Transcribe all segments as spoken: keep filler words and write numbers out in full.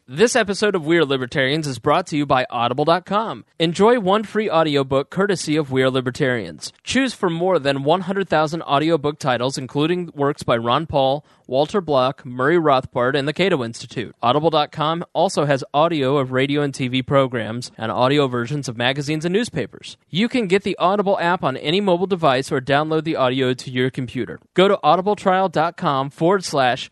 This episode of We Are Libertarians is brought to you by Audible dot com. Enjoy one free audiobook courtesy of We Are Libertarians. Choose from more than one hundred thousand audiobook titles, including works by Ron Paul, Walter Block, Murray Rothbard, and the Cato Institute. Audible dot com also has audio of radio and T V programs and audio versions of magazines and newspapers. You can get the Audible app on any mobile device or download the audio to your computer. Go to audibletrial.com forward slash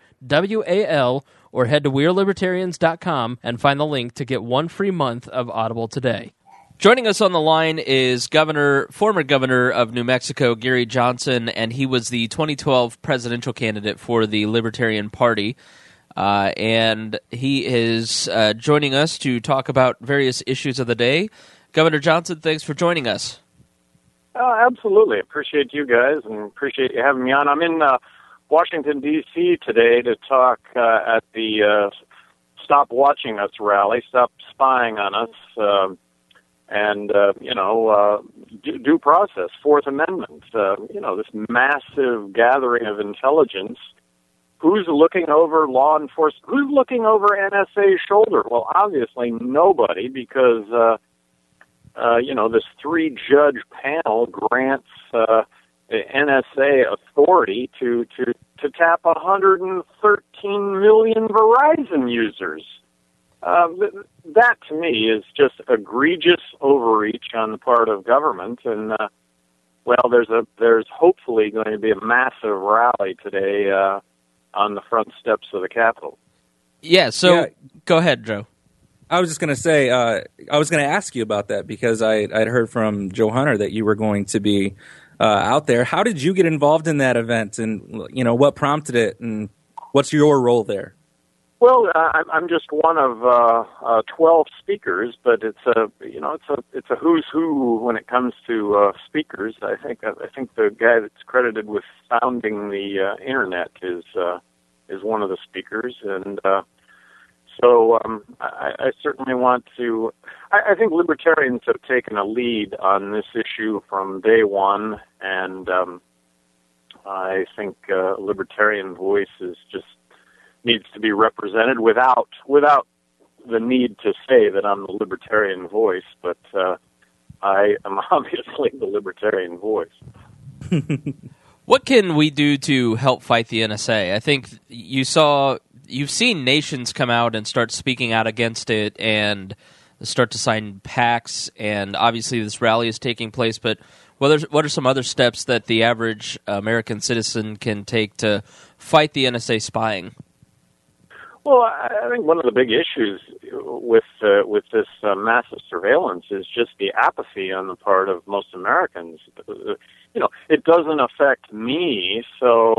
WAL or head to we are libertarians dot com and find the link to get one free month of Audible today. Joining us on the line is Governor, former Governor of New Mexico, Gary Johnson, and he was the twenty twelve presidential candidate for the Libertarian Party. Uh, and he is uh, joining us to talk about various issues of the day. Governor Johnson, thanks for joining us. Oh, absolutely. Appreciate you guys and appreciate you having me on. I'm in uh, Washington, D C today to talk uh, at the uh, Stop Watching Us rally, Stop Spying on Us, uh, and, uh, you know, uh, due, due process, Fourth Amendment, uh, you know, this massive gathering of intelligence. Who's looking over law enforcement? Who's looking over N S A's shoulder? Well, obviously nobody, because, uh, uh, you know, this three-judge panel grants uh, N S A authority to, to, to tap one hundred thirteen million Verizon users. Uh, th- that, to me, is just egregious overreach on the part of government. And, uh, well, there's a there's hopefully going to be a massive rally today uh, on the front steps of the Capitol. Yeah, so Yeah. Go ahead, Joe. I was just going to say, uh, I was going to ask you about that because I, I'd heard from Joe Hunter that you were going to be uh, out there. How did you get involved in that event, and you know what prompted it, and what's your role there? Well, uh, I'm I'm just one of uh, uh, twelve speakers, but it's a you know it's a it's a who's who when it comes to uh, speakers. I think I think the guy that's credited with founding the uh, internet is uh, is one of the speakers, and uh, so um, I, I certainly want to. I, I think libertarians have taken a lead on this issue from day one, and um, I think uh, libertarian voice is just needs to be represented without without the need to say that I'm the libertarian voice, but uh, I am obviously the libertarian voice. What can we do to help fight the N S A? I think you saw, you've seen nations come out and start speaking out against it and start to sign pacts, and obviously this rally is taking place, but what are, what are some other steps that the average American citizen can take to fight the N S A spying? Well, I think one of the big issues with uh, with this uh, massive surveillance is just the apathy on the part of most Americans. You know, it doesn't affect me, so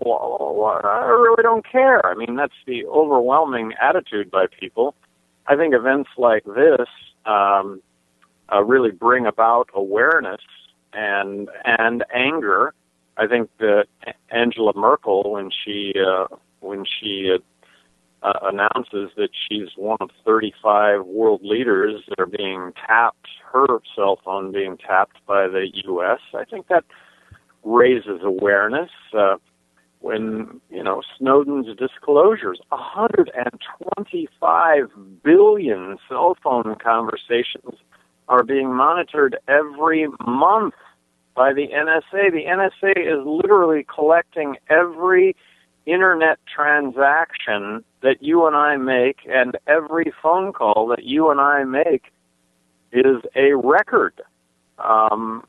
I really don't care. I mean, that's the overwhelming attitude by people. I think events like this um, uh, really bring about awareness and and anger. I think that Angela Merkel, when she uh, when she uh, Uh, announces that she's one of thirty-five world leaders that are being tapped, her cell phone being tapped by the U S, I think that raises awareness. Uh, when, you know, Snowden's disclosures, one hundred twenty-five billion cell phone conversations are being monitored every month by the N S A. The N S A is literally collecting every internet transaction that you and I make, and every phone call that you and I make is a record. Um,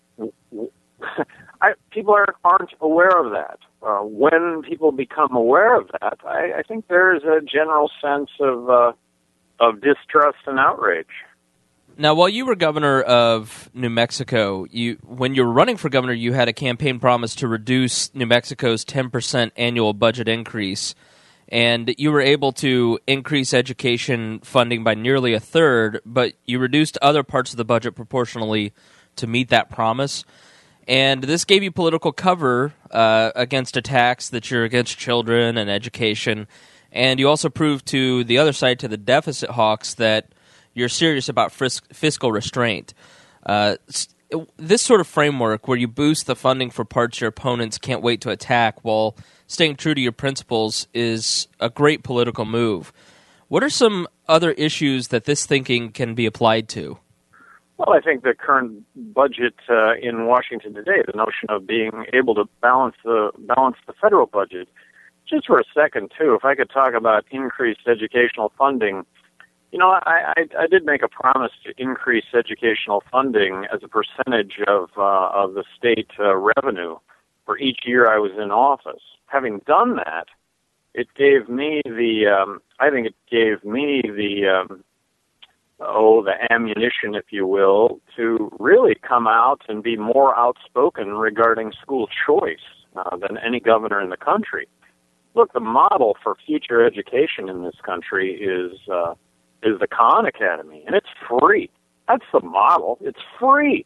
I, people are, aren't aware of that. Uh, when people become aware of that, I, I think there's a general sense of uh, of distrust and outrage. Now, while you were governor of New Mexico, you when you were running for governor, you had a campaign promise to reduce New Mexico's ten percent annual budget increase, and you were able to increase education funding by nearly a third, but you reduced other parts of the budget proportionally to meet that promise. And this gave you political cover uh, against attacks that you're against children and education, and you also proved to the other side, to the deficit hawks, that you're serious about fris- fiscal restraint. Uh, this sort of framework where you boost the funding for parts your opponents can't wait to attack while staying true to your principles is a great political move. What are some other issues that this thinking can be applied to? Well, I think the current budget uh, in Washington today, the notion of being able to balance the balance the federal budget, just for a second, too, if I could talk about increased educational funding. You know, I, I, I did make a promise to increase educational funding as a percentage of uh, of the state uh, revenue for each year I was in office. Having done that, it gave me the, um, I think it gave me the, um, oh, the ammunition, if you will, to really come out and be more outspoken regarding school choice uh, than any governor in the country. Look, the model for future education in this country is uh, is the Khan Academy, and it's free. That's the model. It's free.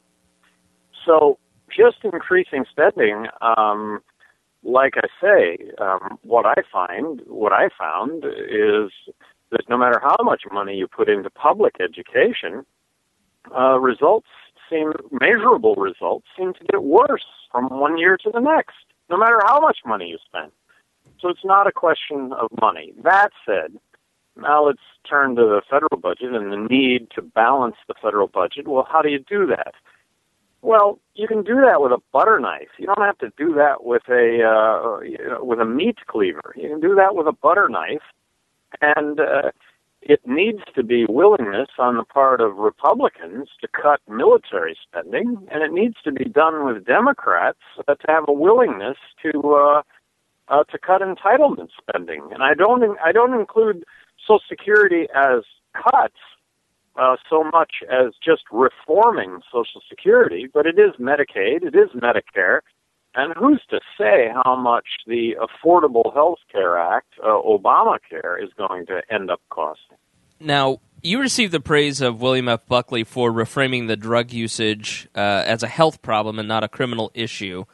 So just increasing spending, um, like I say, um, what I find, what I found is that no matter how much money you put into public education, uh, results seem, measurable results seem to get worse from one year to the next, no matter how much money you spend. So it's not a question of money. That said, now let's turn to the federal budget and the need to balance the federal budget. Well, how do you do that? Well, you can do that with a butter knife. You don't have to do that with a uh, you know, with a meat cleaver. You can do that with a butter knife, and uh, it needs to be willingness on the part of Republicans to cut military spending, and it needs to be done with Democrats uh, to have a willingness to uh, uh, to cut entitlement spending. And I don't I don't include Social Security as cuts uh, so much as just reforming Social Security, but it is Medicaid, it is Medicare, and who's to say how much the Affordable Health Care Act, uh, Obamacare, is going to end up costing? Now, you received the praise of William F. Buckley for reframing the drug usage uh, as a health problem and not a criminal issue.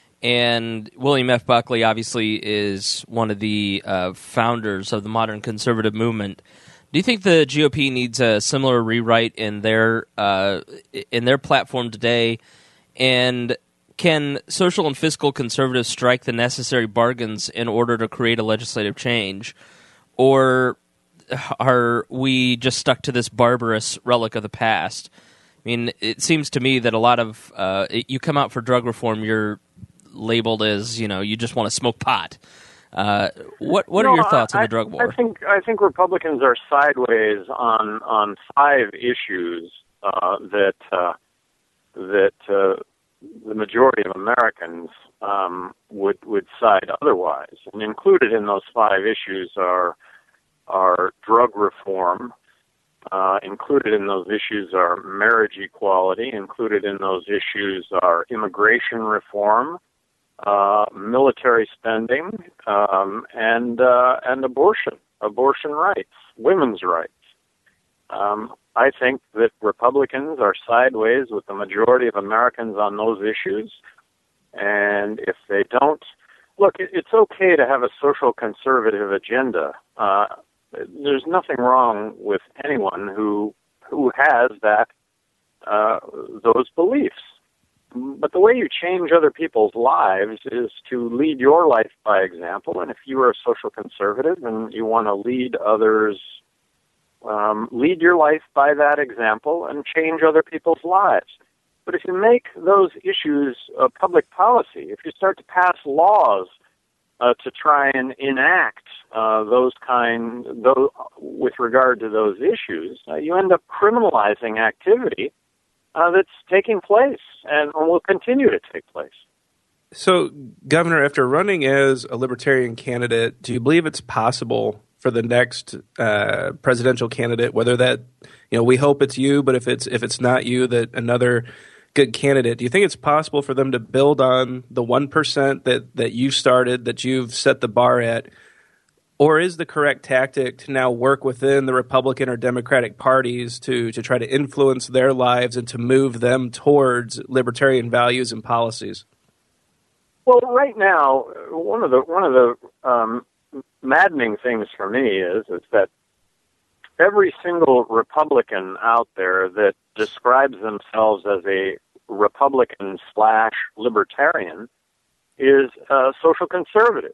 And William F. Buckley obviously is one of the uh, founders of the modern conservative movement. Do you think the G O P needs a similar rewrite in their uh, in their platform today? And can social and fiscal conservatives strike the necessary bargains in order to create a legislative change? Or are we just stuck to this barbarous relic of the past? I mean, it seems to me that a lot of uh, – you come out for drug reform, you're labeled as, you know, you just want to smoke pot. Uh, what what no, are your thoughts I, on the drug war? I think I think Republicans are sideways on on five issues uh, that uh, that uh, the majority of Americans um, would would side otherwise. And included in those five issues are are drug reform. Uh, included in those issues are marriage equality. Included in those issues are immigration reform, Uh, military spending, um, and uh, and abortion, abortion rights, women's rights. Um, I think that Republicans are sideways with the majority of Americans on those issues, and if they don't, look, it, it's okay to have a social conservative agenda. Uh, there's nothing wrong with anyone who who has that uh, those beliefs. But the way you change other people's lives is to lead your life by example. And if you are a social conservative and you want to lead others, um, lead your life by that example and change other people's lives. But if you make those issues uh, public policy, if you start to pass laws uh, to try and enact uh, those kind, those, with regard to those issues, uh, you end up criminalizing activity Uh, that's taking place and will continue to take place. So, Governor, after running as a Libertarian candidate, do you believe it's possible for the next uh, presidential candidate, whether that, you know, we hope it's you, but if it's if it's not you, that another good candidate, do you think it's possible for them to build on the one percent that, that you started, that you've set the bar at? Or is the correct tactic to now work within the Republican or Democratic parties to, to try to influence their lives and to move them towards libertarian values and policies? Well, right now, one of the one of the um, maddening things for me is is that every single Republican out there that describes themselves as a Republican slash libertarian is a social conservative.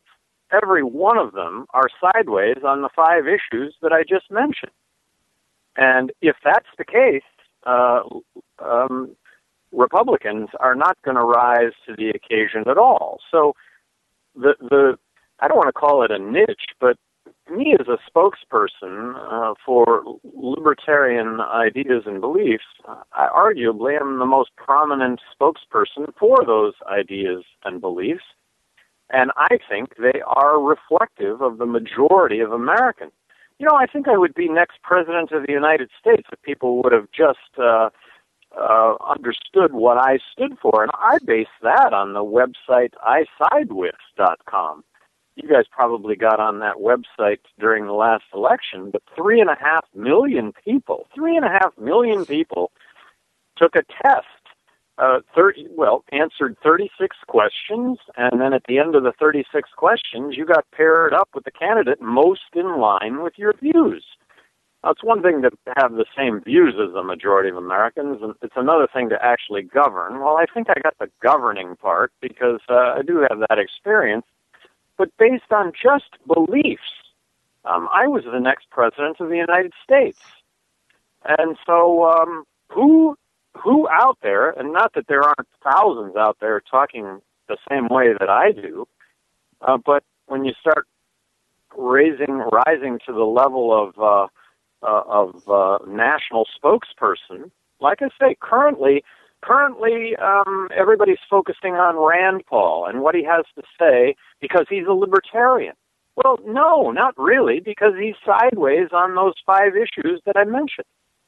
every one of them are sideways on the five issues that I just mentioned. And if that's the case, uh, um, Republicans are not going to rise to the occasion at all. So the the I don't want to call it a niche, but me as a spokesperson uh, for libertarian ideas and beliefs, I arguably am the most prominent spokesperson for those ideas and beliefs, and I think they are reflective of the majority of Americans. You know, I think I would be next president of the United States if people would have just uh, uh, understood what I stood for, and I base that on the website I side with dot com. You guys probably got on that website during the last election, but three and a half million people, three and a half million people took a test, uh, thirty, well, answered thirty-six questions, and then at the end of the thirty-six questions, you got paired up with the candidate most in line with your views. Now, it's one thing to have the same views as the majority of Americans, and it's another thing to actually govern. Well, I think I got the governing part because uh, I do have that experience. But based on just beliefs, um, I was the next president of the United States. And so um, who who out there, and not that there aren't thousands out there talking the same way that I do, uh, but when you start raising, rising to the level of uh, uh, of uh, national spokesperson, like I say, currently, currently um, everybody's focusing on Rand Paul and what he has to say because he's a libertarian. Well, no, not really, because he's sideways on those five issues that I mentioned.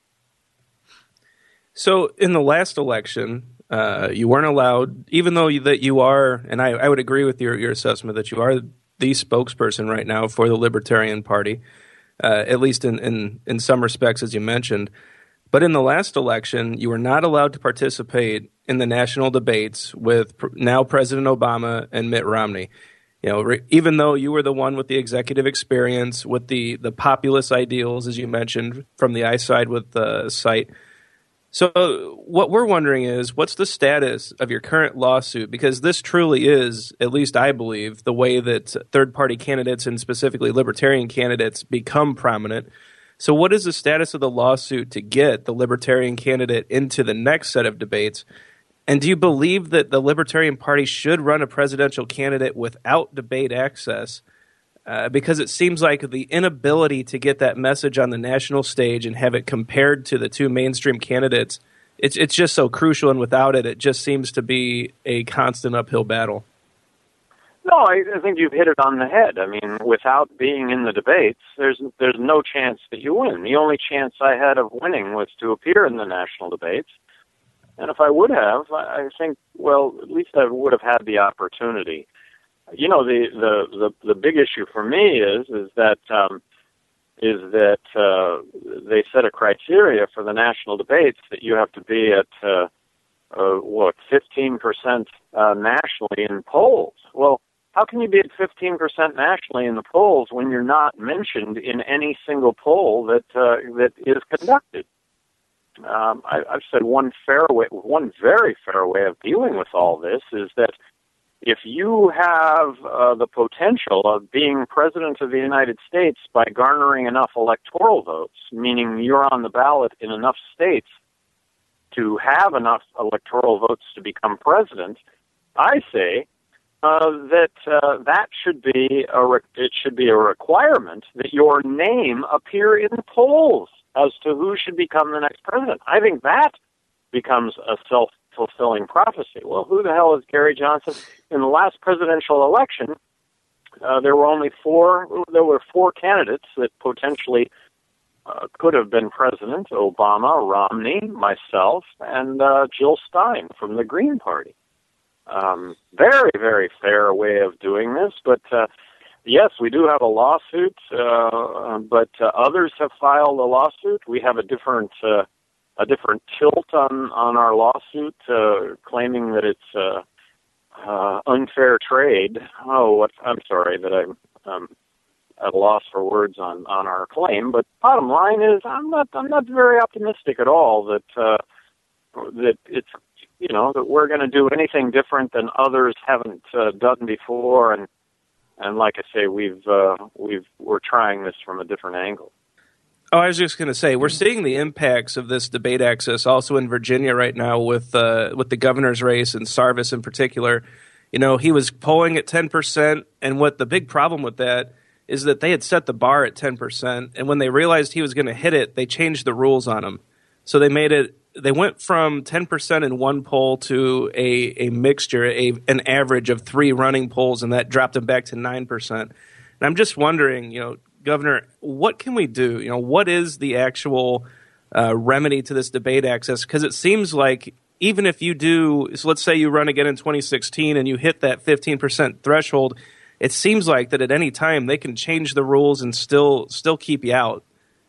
So in the last election, uh, you weren't allowed, even though you, that you are, and I, I would agree with your, your assessment that you are the spokesperson right now for the Libertarian Party, uh, at least in, in, in some respects, as you mentioned. But in the last election, you were not allowed to participate in the national debates with pr- now President Obama and Mitt Romney. You know, re- even though you were the one with the executive experience, with the, the populist ideals, as you mentioned, from the I Side with the site. So what we're wondering is, what's the status of your current lawsuit? Because this truly is, at least I believe, the way that third-party candidates and specifically libertarian candidates become prominent. So what is the status of the lawsuit to get the libertarian candidate into the next set of debates? And do you believe that the Libertarian Party should run a presidential candidate without debate access? Uh, because it seems like the inability to get that message on the national stage and have it compared to the two mainstream candidates, it's it's just so crucial, and without it, it just seems to be a constant uphill battle. No, I, I think you've hit it on the head. I mean, without being in the debates, there's there's no chance that you win. The only chance I had of winning was to appear in the national debates. And if I would have, I think, well, at least I would have had the opportunity. You know, the the, the, the big issue for me is is that um, is that uh, they set a criteria for the national debates that you have to be at uh, uh, what fifteen percent uh, nationally in polls. Well, how can you be at fifteen percent nationally in the polls when you're not mentioned in any single poll that uh, that is conducted? Um, I, I've said one fair way, one very fair way of dealing with all this is that if you have uh, the potential of being president of the United States by garnering enough electoral votes, meaning you're on the ballot in enough states to have enough electoral votes to become president, I say uh, that uh, that should be a re- it should be a requirement that your name appear in the polls as to who should become the next president. I think that becomes a self-fulfilling prophecy. Well, who the hell is Gary Johnson? In the last presidential election, uh, there were only four. There were four candidates that potentially uh, could have been president: Obama, Romney, myself, and uh, Jill Stein from the Green Party. Um, very, very fair way of doing this, but. Uh, Yes, we do have a lawsuit, uh, but uh, others have filed a lawsuit. We have a different uh, a different tilt on, on our lawsuit, uh, claiming that it's uh, uh, unfair trade. Oh, what, I'm sorry that I'm um, at a loss for words on, on our claim. But bottom line is, I'm not I'm not very optimistic at all that uh, that it's you know that we're going to do anything different than others haven't uh, done before, and. and like I say, we've uh, we've we're trying this from a different angle. Oh, I was just going to say, we're seeing the impacts of this debate access also in Virginia right now with uh, with the governor's race and Sarvis in particular. You know, he was polling at ten percent, and what the big problem with that is that they had set the bar at ten percent, and when they realized he was going to hit it, they changed the rules on him. So they made it, they went from ten percent in one poll to a, a mixture, a, an average of three running polls, and that dropped him back to nine percent. And I'm just wondering, you know, Governor, what can we do? You know, what is the actual uh, remedy to this debate access? Because it seems like even if you do, so let's say you run again in twenty sixteen and you hit that fifteen percent threshold, it seems like that at any time they can change the rules and still still keep you out.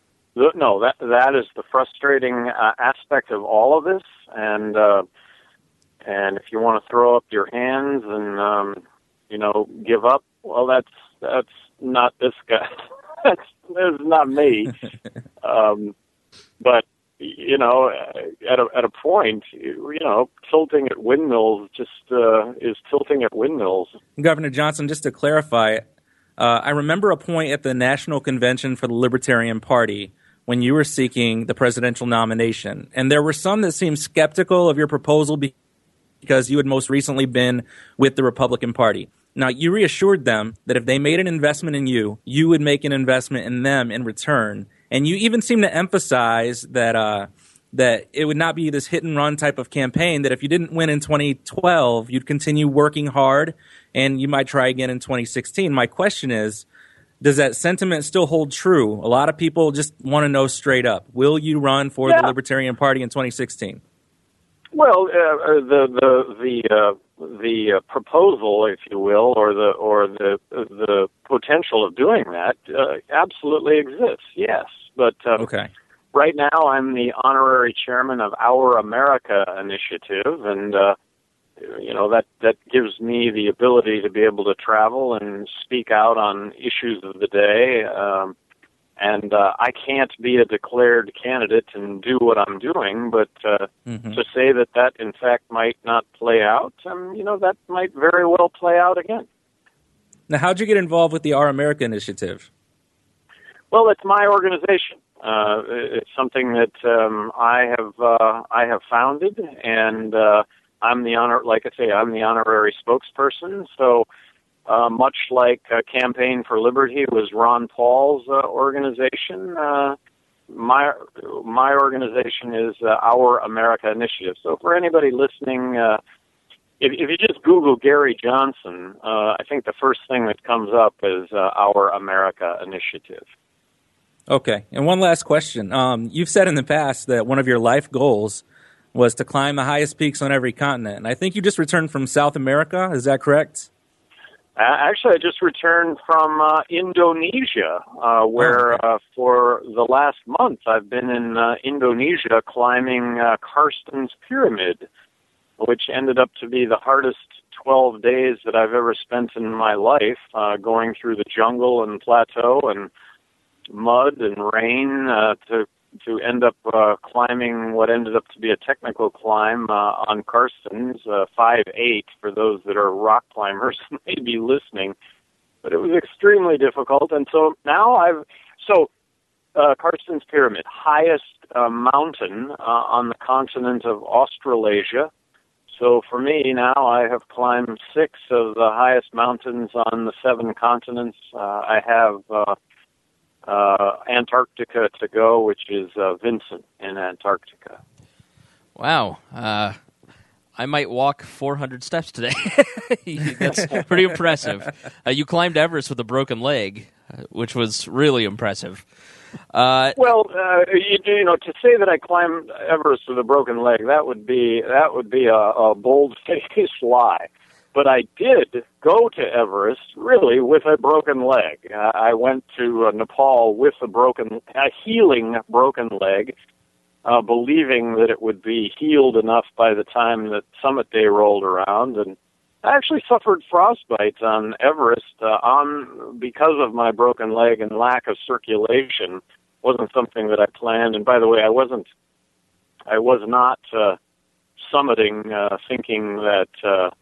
No, that that is the frustrating uh, aspect of all of this, and uh, and if you want to throw up your hands and um, you know give up, well, that's that's not this guy. That's, that's not me. um, but you know, at a at a point, you know, tilting at windmills just uh, is tilting at windmills. Governor Johnson, just to clarify, uh, I remember a point at the National Convention for the Libertarian Party when you were seeking the presidential nomination, and there were some that seemed skeptical of your proposal because you had most recently been with the Republican Party. Now, you reassured them that if they made an investment in you, you would make an investment in them in return. And you even seem to emphasize that uh, that it would not be this hit-and-run type of campaign, that if you didn't win in twenty twelve, you'd continue working hard, and you might try again in twenty sixteen. My question is, does that sentiment still hold true? A lot of people just want to know straight up, will you run for yeah. the Libertarian Party in twenty sixteen? Well, uh, the the the uh, the uh, proposal, if you will, or the or the the potential of doing that, uh, absolutely exists. Yes, but uh, okay. Right now, I'm the honorary chairman of Our America Initiative, and uh, you know that that gives me the ability to be able to travel and speak out on issues of the day. Um, And uh, I can't be a declared candidate and do what I'm doing, but uh, mm-hmm. to say that that, in fact, might not play out, um, you know, that might very well play out again. Now, how'd you get involved with the Our America Initiative? Well, it's my organization. Uh, it's something that um, I have uh, I have founded, and uh, I'm the honor. Like I say, I'm the honorary spokesperson. So. Uh, much like uh, Campaign for Liberty was Ron Paul's uh, organization, uh, my my organization is uh, Our America Initiative. So for anybody listening, uh, if, if you just Google Gary Johnson, uh, I think the first thing that comes up is uh, Our America Initiative. Okay, and one last question. Um, you've said in the past that one of your life goals was to climb the highest peaks on every continent, and I think you just returned from South America. Is that correct? Uh, actually, I just returned from uh, Indonesia, uh, where oh, okay. uh, for the last month I've been in uh, Indonesia climbing uh, Karstens Pyramid, which ended up to be the hardest twelve days that I've ever spent in my life, uh, going through the jungle and plateau and mud and rain uh, to to end up uh, climbing what ended up to be a technical climb uh, on Karstens, uh, five eight for those that are rock climbers may be listening. But it was extremely difficult, and so now I've... So, uh, Karstens Pyramid, highest uh, mountain uh, on the continent of Australasia. So for me now, I have climbed six of the highest mountains on the seven continents. Uh, I have... Uh, Uh, Antarctica to go, which is uh, Vincent in Antarctica. Wow. Uh, I might walk four hundred steps today. That's pretty impressive. Uh, you climbed Everest with a broken leg, which was really impressive. Uh, well, uh, you, you know, to say that I climbed Everest with a broken leg, that would be that would be a, a bold-faced lie. But I did go to Everest, really, with a broken leg. Uh, I went to uh, Nepal with a broken, a healing broken leg, uh, believing that it would be healed enough by the time that Summit Day rolled around. And I actually suffered frostbite on Everest uh, on because of my broken leg and lack of circulation. Wasn't something that I planned. And by the way, I wasn't. I was not uh, summiting, uh, thinking that. Uh,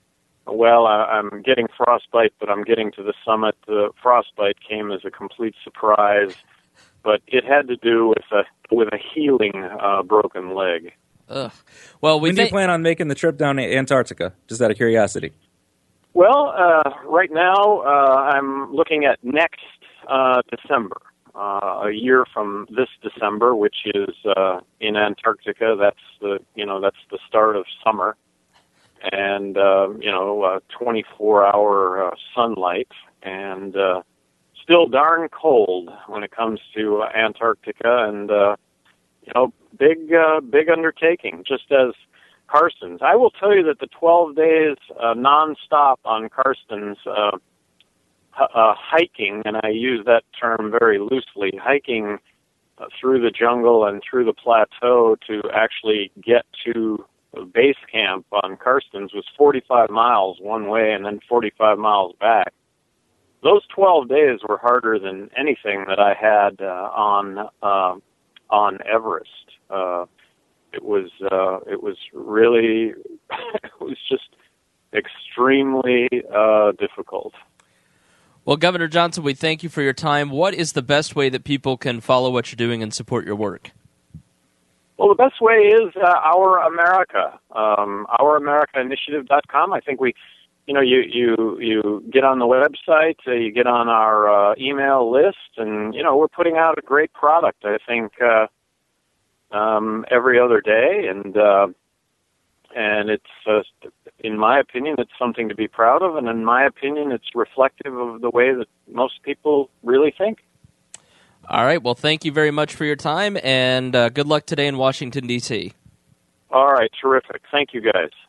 well, I, I'm getting frostbite, but I'm getting to the summit. The frostbite came as a complete surprise, but it had to do with a with a healing uh, broken leg. Ugh. Well, we when do think- you plan on making the trip down to Antarctica? Just out of curiosity. Well, uh, right now uh, I'm looking at next uh, December, uh, a year from this December, which is uh, in Antarctica. That's the you know that's the start of summer, and uh, you know uh, twenty-four hour uh, sunlight, and uh, still darn cold when it comes to uh, Antarctica, and uh, you know big uh, big undertaking, just as Karstens. I will tell you that the twelve days uh, nonstop on Karstens uh, h- uh, hiking, and I use that term very loosely, hiking uh, through the jungle and through the plateau to actually get to the base camp on Karstens was forty-five miles one way and then forty-five miles back. Those twelve days were harder than anything that I had uh, on uh, on Everest. Uh, It was uh, it was really it was just extremely uh, difficult. Well, Governor Johnson, we thank you for your time. What is the best way that people can follow what you're doing and support your work? Well, the best way is uh, Our America, um, our america initiative dot com. I think we, you know, you you you get on the website, uh, you get on our uh, email list, and you know we're putting out a great product. I think. Uh, Um, every other day, and uh, and it's, uh, in my opinion, it's something to be proud of, and in my opinion, it's reflective of the way that most people really think. All right. Well, thank you very much for your time, and uh, good luck today in Washington, D C. All right, terrific. Thank you, guys.